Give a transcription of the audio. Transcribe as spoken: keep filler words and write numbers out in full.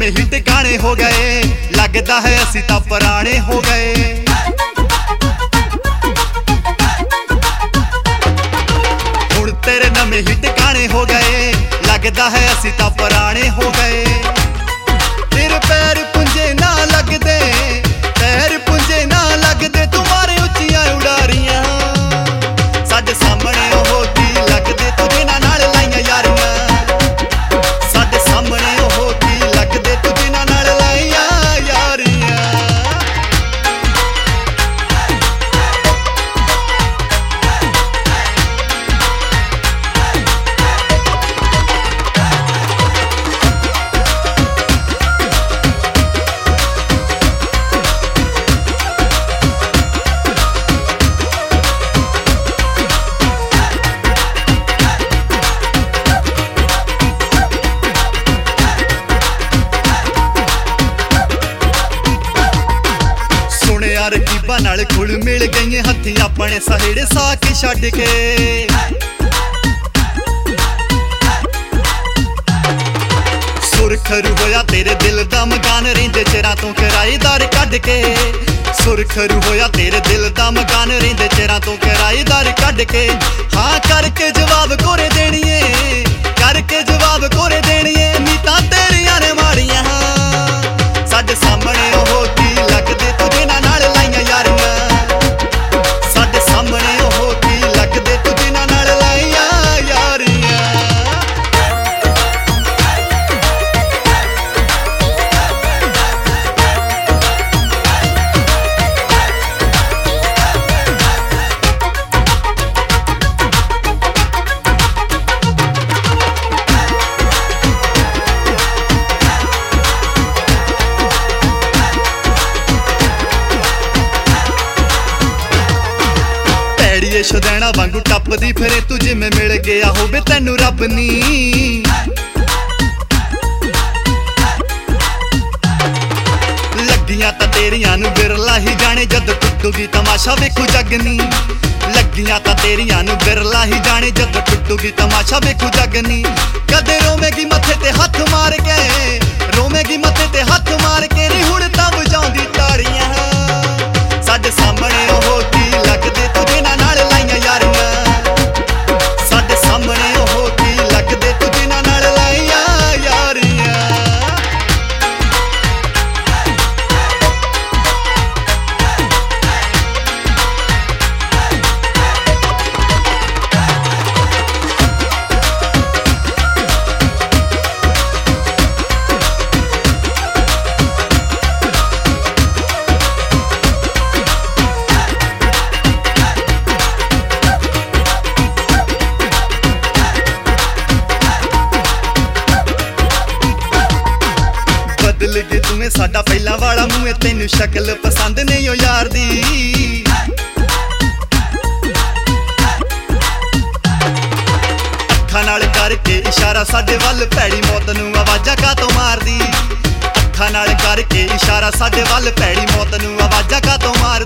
नवे ही टिकाने हो गए, लगता है असी तां पुराने हो गए। हुण तेरे नवे ही टिकाने हो गए, लगता है असी तां पुराने हो गए। तेरे पैर पुंजे ना लगदे, पैर पुंजे ना लगदे, तुम्हारे उच्चियां उड़ारियां साडे सामने ओह की लगदे, तुझे ना नाल लाइयां यारियां साडे सामने ओह की लगदे, तुझे ना नाल लाइयां यारियां। रकीबा नाल खुल मिल गई हथी अपने सहेड़े साक छड्ड के। सुरखरू होया तेरे दिल दा मकान, रहिंदे चिरां तो किराएदार कढ के। सुरखरू होया तेरे दिल दा मकान, रहिंदे चिरां तो किराएदार कढ के। हाँ करके जवाब कोरे देणीए, करके जवाब कोरे देणीए, नीतां तेरियां ने माड़ियां साडे सामने ओह की लगदे, तुझे ना नाल लाइयां यारियां साडे सामने ओह की लगदे, तुझे ना नाल लाइयां यारियां। शदैना वांगू टपदी फिरे तू, जिमें मिल गया होवे तैनू रब नी। लगियां तां तेरियां नू बिरला ही जाने, जद टुटूगी तमाशा वेखू जग नी। लगियां तां तेरियां नू बिरला ही जाने, जद टुटूगी तमाशा वेखू जग नी। कदे रोवेगी मथे ते हथ मार के, रोवेगी मथे ते हथ मार के, नी हुण तां वजाउंदी ताड़ियां साडे सामने ओह की लगदे, तुझे ना नाल लाइयां यारियां साडे सामने ओह की लगदे, तुझे ना नाल लाइयां यारियां। बदल गए तुम्हें साडा पहला वाला मुँह, तेनू शक्ल पसंद नहीं हो यार दी। अखां नाल करके इशारा साडे वल, भैड़ी मौत नू आवाज़ां कातों मारदी। अखां नाल करके इशारा साडे वल, भैड़ी मौत नू आवाज़ां कातों मारदी।